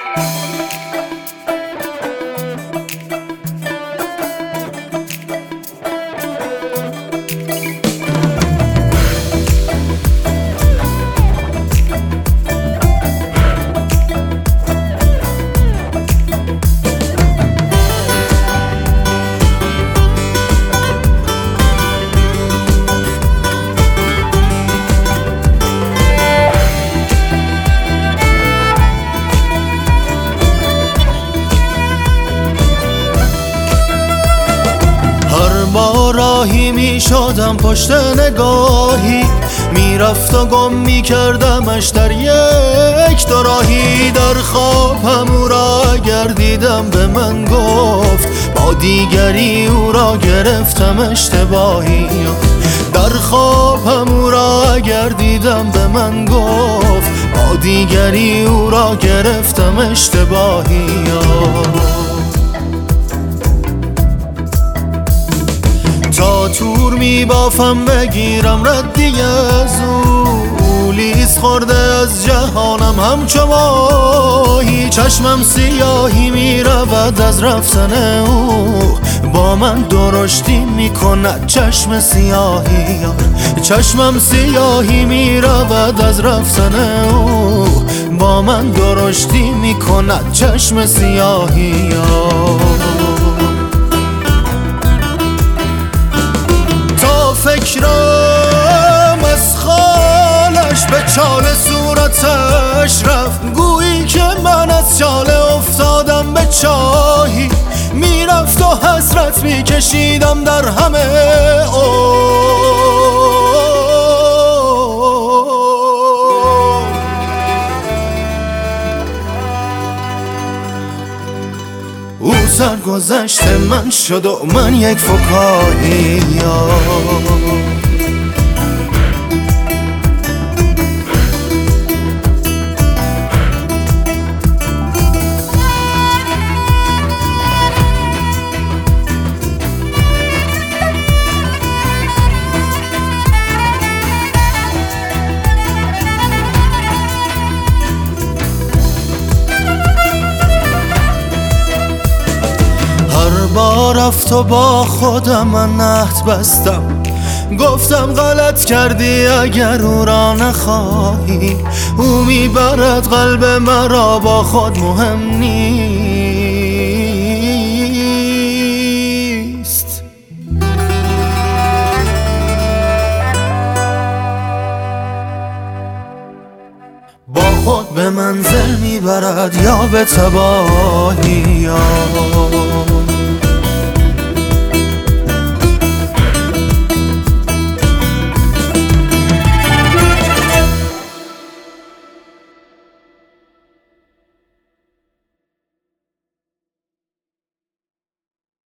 با راهی می شدم پشت نگاهی، میرفت و گم می کردمش در یک دو راهی. در خوابم او را گردیدم، به من گفت با دیگری او را گرفتم اشتباهی. در خوابم او را گردیدم، به من گفت با دیگری او را گرفتم اشتباهی. تا تور می بافم بگیرم ردی از او، لیز خورده از جهانم همچو ماهی. چشمم سیاهی می رود از رفتن او، با من درشتی می کند چشم سیاهی. چشمم سیاهی می رود از رفتن او، با من درشتی می کند چشم سیاهی. فکرم از خالش به چال صورتش رفت، گویی که من از چاله افتادم به چاهی. میرفت و حسرت میکشیدم در همه او سرگذشت من شد و من یک فکاهی. با رفت و با خودم من عهد بستم، گفتم غلط کردی اگر او را نخواهی. او میبرد قلب مرا، با خود مهم نیست. با خود به منزل میبرد یا به تباهی.